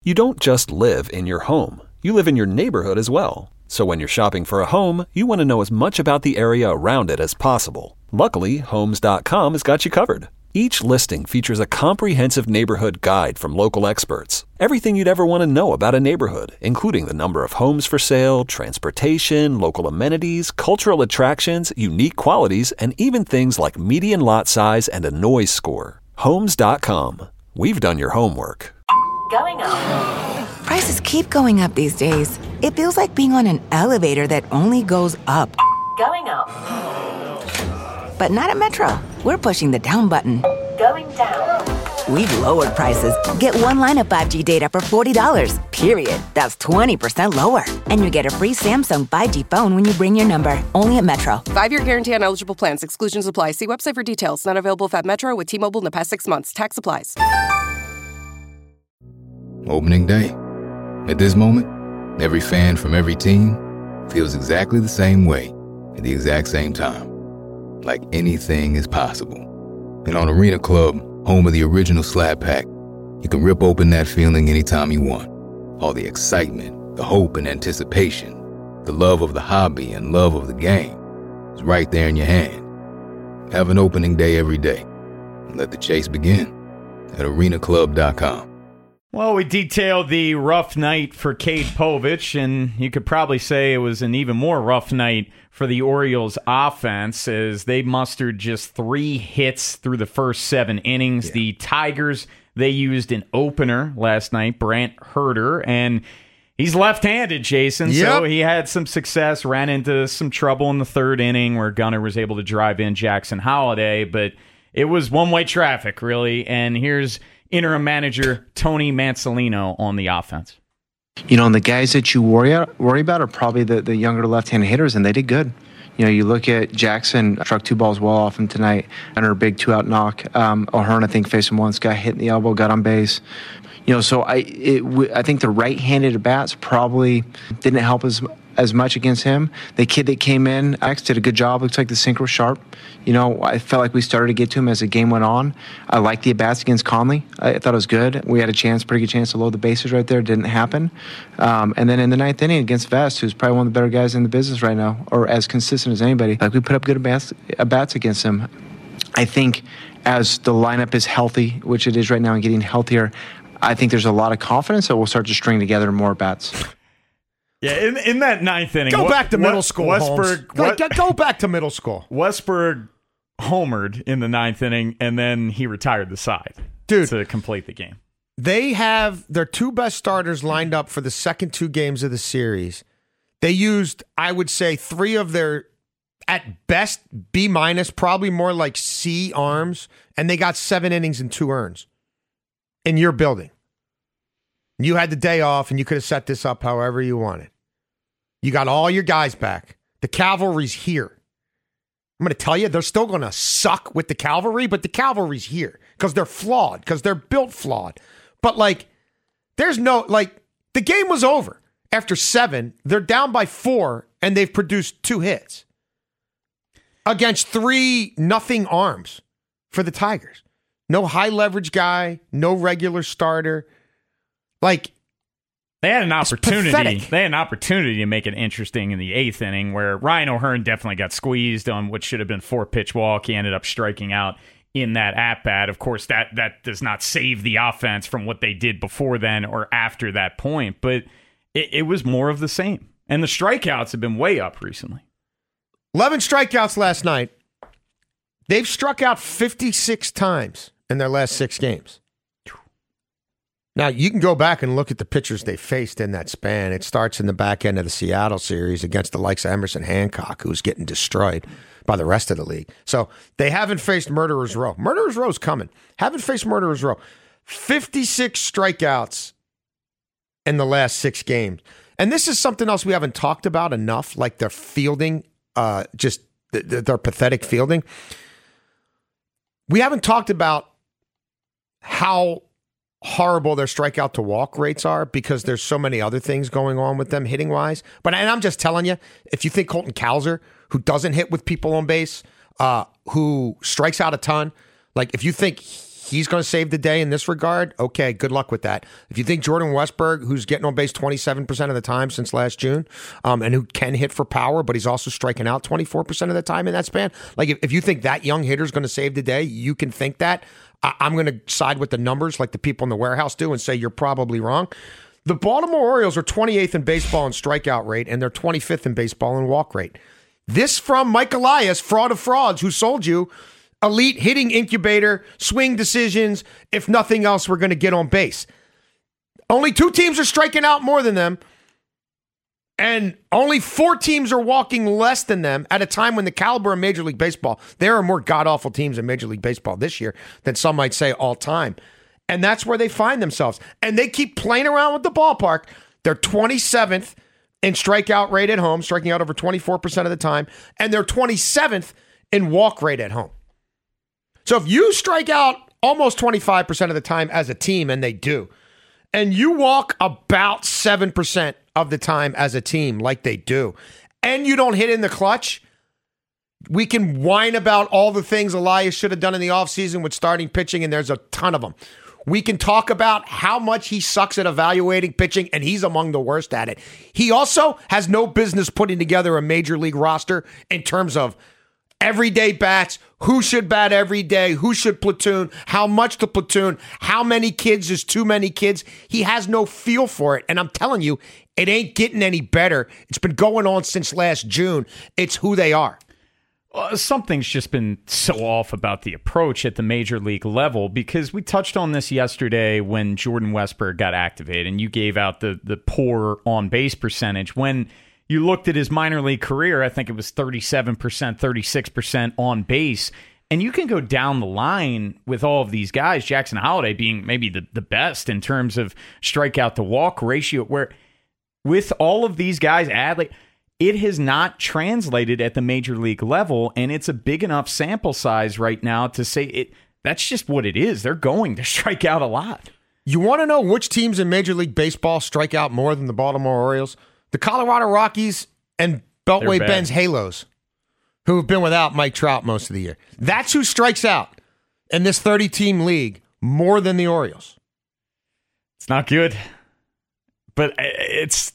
You don't just live in your home. You live in your neighborhood as well. So when you're shopping for a home, you want to know as much about the area around it as possible. Luckily, Homes.com has got you covered. Each listing features a comprehensive neighborhood guide from local experts. Everything you'd ever want to know about a neighborhood, including the number of homes for sale, transportation, local amenities, cultural attractions, unique qualities, and even things like median lot size and a noise score. Homes.com. We've done your homework. Going up. Prices keep going up these days. It feels like being on an elevator that only goes up. Going up. But not at Metro. We're pushing the down button. Going down. We've lowered prices. Get one line of 5G data for $40, period. That's 20% lower. And you get a free Samsung 5G phone when you bring your number. Only at Metro. 5-year guarantee on eligible plans. Exclusions apply. See website for details. Not available at Metro with T-Mobile in the past 6 months. Tax applies. Opening day. At this moment, every fan from every team feels exactly the same way at the exact same time. Like anything is possible. And on Arena Club, home of the original Slab Pack, you can rip open that feeling anytime you want. All the excitement, the hope and anticipation, the love of the hobby and love of the game is right there in your hand. Have an opening day every day. And let the chase begin at arenaclub.com. Well, we detailed the rough night for Cade Povich, and you could probably say it was an even more rough night for the Orioles offense as they mustered just 3 hits through the first 7 innings. Yeah. The Tigers, they used an opener last night, Brant Herter, and he's left-handed, Jason, so he had some success, ran into some trouble in the 3rd inning where Gunnar was able to drive in Jackson Holliday, but it was one-way traffic, really, and here's interim manager Tony Mansolino on the offense. You know, and the guys that you worry about are probably the younger left-handed hitters, and they did good. You know, you look at Jackson, struck 2 balls well off him tonight under a big 2-out knock. O'Hearn, I think, faced him once, got hit in the elbow, got on base. You know, so I think the right-handed bats probably didn't help as much against him. The kid that came in, X, did a good job. Looks like the sinker was sharp. You know, I felt like we started to get to him as the game went on. I liked the at-bats against Conley. I thought it was good. We had a pretty good chance to load the bases right there. It didn't happen. And then in the 9th inning against Vest, who's probably one of the better guys in the business right now, or as consistent as anybody, like we put up good at-bats against him. I think as the lineup is healthy, which it is right now and getting healthier, I think there's a lot of confidence that we'll start to string together more bats. Yeah, in that 9th inning. Go back to middle school, Westberg. Go back to middle school. Westberg homered in the 9th inning, and then he retired the side to complete the game. They have their 2 best starters lined up for the second 2 games of the series. They used, I would say, 3 of their, at best, B-, probably more like C arms, and they got 7 innings and 2 earns in your building. You had the day off, and you could have set this up however you wanted. You got all your guys back. The cavalry's here. I'm going to tell you, they're still going to suck with the cavalry, but the cavalry's here because they're flawed, because they're built flawed. But, there's no, the game was over. After 7, they're down by 4, and they've produced 2 hits against 3-0 arms for the Tigers. No high-leverage guy, no regular starter. They had an opportunity. They had an opportunity to make it interesting in the 8th inning where Ryan O'Hearn definitely got squeezed on what should have been 4-pitch walk. He ended up striking out in that at-bat. Of course, that does not save the offense from what they did before then or after that point, but it was more of the same. And the strikeouts have been way up recently. 11 strikeouts last night. They've struck out 56 times in their last 6 games. Now, you can go back and look at the pitchers they faced in that span. It starts in the back end of the Seattle series against the likes of Emerson Hancock, who's getting destroyed by the rest of the league. So they haven't faced Murderer's Row. Murderer's Row's coming. Haven't faced Murderer's Row. 56 strikeouts in the last 6 games. And this is something else we haven't talked about enough, like their fielding, just their pathetic fielding. We haven't talked about how horrible their strikeout to walk rates are because there's so many other things going on with them hitting wise. And I'm just telling you, if you think Colton Cowser, who doesn't hit with people on base, who strikes out a ton, if you think he's going to save the day in this regard, okay, good luck with that. If you think Jordan Westberg, who's getting on base 27% of the time since last June, and who can hit for power, but he's also striking out 24% of the time in that span, like if you think that young hitter is going to save the day, you can think that. I'm going to side with the numbers like the people in the warehouse do and say you're probably wrong. The Baltimore Orioles are 28th in baseball in strikeout rate, and they're 25th in baseball in walk rate. This from Mike Elias, fraud of frauds, who sold you elite hitting incubator, swing decisions. If nothing else, we're going to get on base. Only 2 teams are striking out more than them, and only 4 teams are walking less than them at a time when the caliber of Major League Baseball, there are more god-awful teams in Major League Baseball this year than some might say all time. And that's where they find themselves. And they keep playing around with the ballpark. They're 27th in strikeout rate at home, striking out over 24% of the time, and they're 27th in walk rate at home. So if you strike out almost 25% of the time as a team, and they do, and you walk about 7% of the time as a team like they do, and you don't hit in the clutch, we can whine about all the things Elias should have done in the offseason with starting pitching, and there's a ton of them. We can talk about how much he sucks at evaluating pitching, and he's among the worst at it. He also has no business putting together a major league roster in terms of everyday bats, who should bat every day, who should platoon, how much to platoon, how many kids is too many kids. He has no feel for it, and I'm telling you, it ain't getting any better. It's been going on since last June. It's who they are. Something's just been so off about the approach at the major league level, because we touched on this yesterday when Jordan Westberg got activated and you gave out the poor on-base percentage. When you looked at his minor league career, I think it was 37%, 36% on base. And you can go down the line with all of these guys, Jackson Holliday being maybe the best in terms of strikeout to walk ratio, where with all of these guys, Adley, it has not translated at the major league level, and it's a big enough sample size right now to say it. That's just what it is. They're going to strike out a lot. You want to know which teams in Major League Baseball strike out more than the Baltimore Orioles? The Colorado Rockies and Beltway Ben's Halos, who have been without Mike Trout most of the year. That's who strikes out in this 30-team league more than the Orioles. It's not good, but it's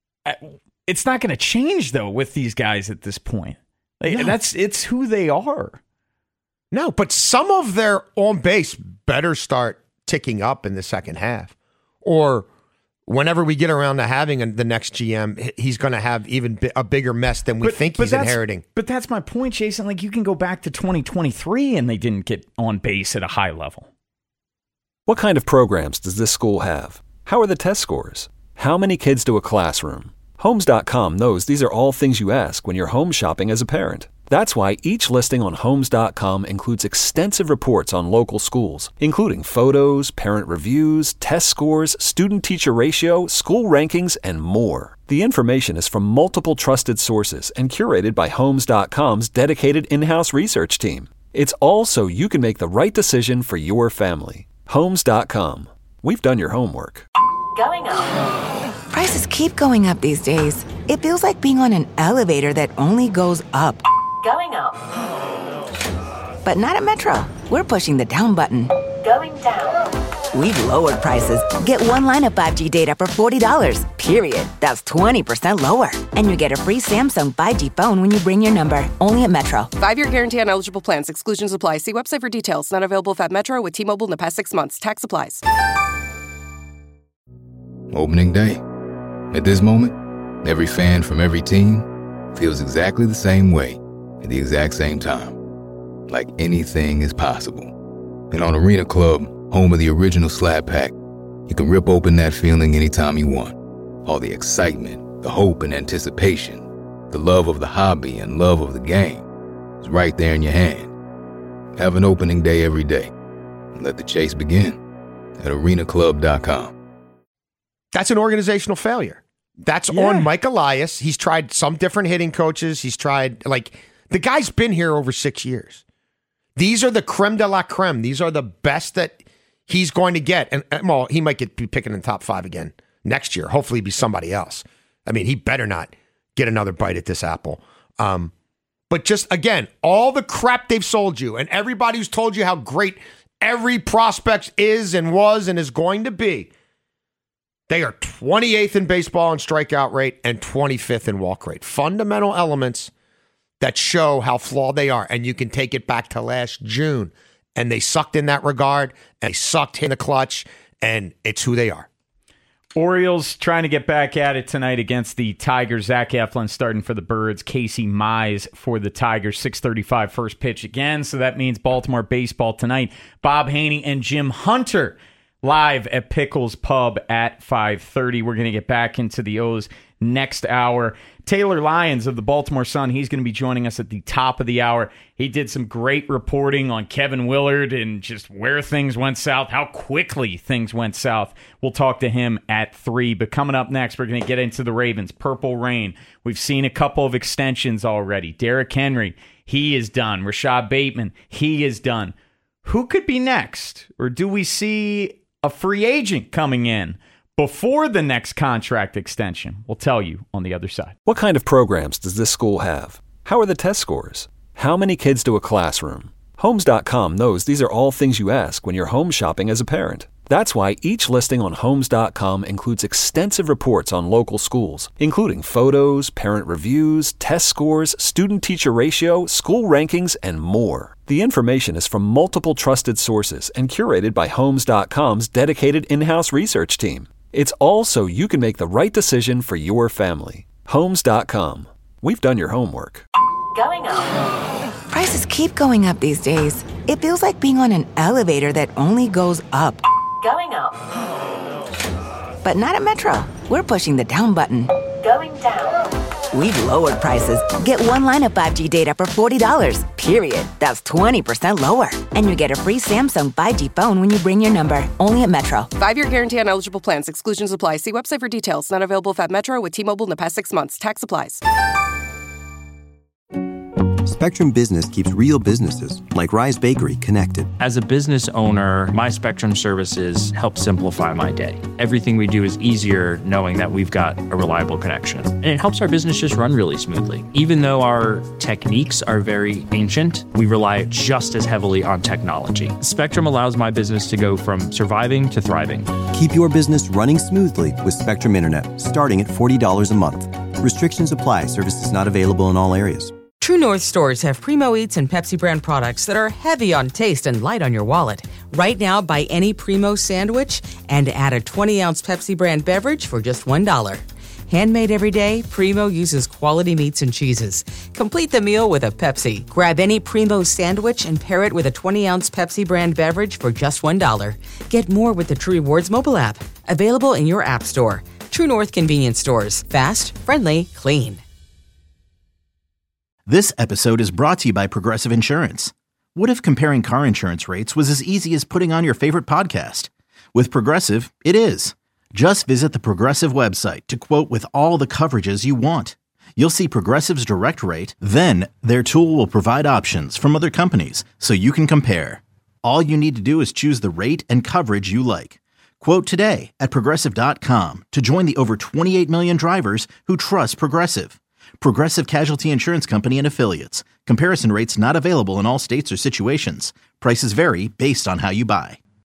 not going to change, though, with these guys at this point. It's who they are. No, but some of their on base better start ticking up in the second half. Or whenever we get around to having the next GM, he's going to have even a bigger mess than we think he's inheriting. But that's my point, Jason. Like, you can go back to 2023 and they didn't get on base at a high level. What kind of programs does this school have? How are the test scores? How many kids to a classroom? Homes.com knows these are all things you ask when you're home shopping as a parent. That's why each listing on Homes.com includes extensive reports on local schools, including photos, parent reviews, test scores, student-teacher ratio, school rankings, and more. The information is from multiple trusted sources and curated by Homes.com's dedicated in-house research team. It's all so you can make the right decision for your family. Homes.com. We've done your homework. Going up. Prices keep going up these days. It feels like being on an elevator that only goes up. Going up. But not at Metro. We're pushing the down button. Going down. We've lowered prices. Get one line of 5G data for $40, period. That's 20% lower. And you get a free Samsung 5G phone when you bring your number. Only at Metro. 5-year guarantee on eligible plans. Exclusions apply. See website for details. Not available at Metro with T-Mobile in the past 6 months. Tax applies. Opening day. At this moment, every fan from every team feels exactly the same way at the exact same time. Like anything is possible. And on Arena Club, home of the original Slab Pack, you can rip open that feeling anytime you want. All the excitement, the hope and anticipation, the love of the hobby and love of the game is right there in your hand. Have an opening day every day. And let the chase begin at arenaclub.com. That's an organizational failure. That's on Mike Elias. He's tried some different hitting coaches. He's tried, the guy's been here over 6 years. These are the creme de la creme. These are the best that he's going to get. And well, he might be picking in the top 5 again next year. Hopefully be somebody else. I mean, he better not get another bite at this apple. But just, again, all the crap they've sold you and everybody who's told you how great every prospect is and was and is going to be, they are 28th in baseball in strikeout rate and 25th in walk rate. Fundamental elements that show how flawed they are. And you can take it back to last June. And they sucked in that regard. And they sucked in the clutch. And it's who they are. Orioles trying to get back at it tonight against the Tigers. Zach Eflin starting for the Birds. Casey Mize for the Tigers. 6:35 first pitch again. So that means Baltimore baseball tonight. Bob Haney and Jim Hunter live at Pickles Pub at 5:30. We're going to get back into the O's next hour. Taylor Lyons of the Baltimore Sun, he's going to be joining us at the top of the hour. He did some great reporting on Kevin Willard and just where things went south, how quickly things went south. We'll talk to him at 3. But coming up next, we're going to get into the Ravens. Purple Rain. We've seen a couple of extensions already. Derrick Henry, he is done. Rashad Bateman, he is done. Who could be next? Or do we see a free agent coming in before the next contract extension? We'll tell you on the other side. What kind of programs does this school have? How are the test scores? How many kids to a classroom? Homes.com knows these are all things you ask when you're home shopping as a parent. That's why each listing on Homes.com includes extensive reports on local schools, including photos, parent reviews, test scores, student-teacher ratio, school rankings, and more. The information is from multiple trusted sources and curated by Homes.com's dedicated in-house research team. It's all so you can make the right decision for your family. Homes.com. We've done your homework. Going up. Prices keep going up these days. It feels like being on an elevator that only goes up. Going up. But not at Metro. We're pushing the down button. Going down. We've lowered prices. Get one line of 5G data for $40, period. That's 20% lower. And you get a free Samsung 5G phone when you bring your number. Only at Metro. 5-year guarantee on eligible plans. Exclusions apply. See website for details. Not available at Metro with T-Mobile in the past 6 months. Tax applies. Spectrum Business keeps real businesses, like Rise Bakery, connected. As a business owner, my Spectrum services help simplify my day. Everything we do is easier knowing that we've got a reliable connection. And it helps our business just run really smoothly. Even though our techniques are very ancient, we rely just as heavily on technology. Spectrum allows my business to go from surviving to thriving. Keep your business running smoothly with Spectrum Internet, starting at $40 a month. Restrictions apply. Services not available in all areas. True North stores have Primo Eats and Pepsi brand products that are heavy on taste and light on your wallet. Right now, buy any Primo sandwich and add a 20-ounce Pepsi brand beverage for just $1. Handmade every day, Primo uses quality meats and cheeses. Complete the meal with a Pepsi. Grab any Primo sandwich and pair it with a 20-ounce Pepsi brand beverage for just $1. Get more with the True Rewards mobile app. Available in your app store. True North convenience stores. Fast, friendly, clean. This episode is brought to you by Progressive Insurance. What if comparing car insurance rates was as easy as putting on your favorite podcast? With Progressive, it is. Just visit the Progressive website to quote with all the coverages you want. You'll see Progressive's direct rate, then their tool will provide options from other companies so you can compare. All you need to do is choose the rate and coverage you like. Quote today at Progressive.com to join the over 28 million drivers who trust Progressive. Progressive Casualty Insurance Company and Affiliates. Comparison rates not available in all states or situations. Prices vary based on how you buy.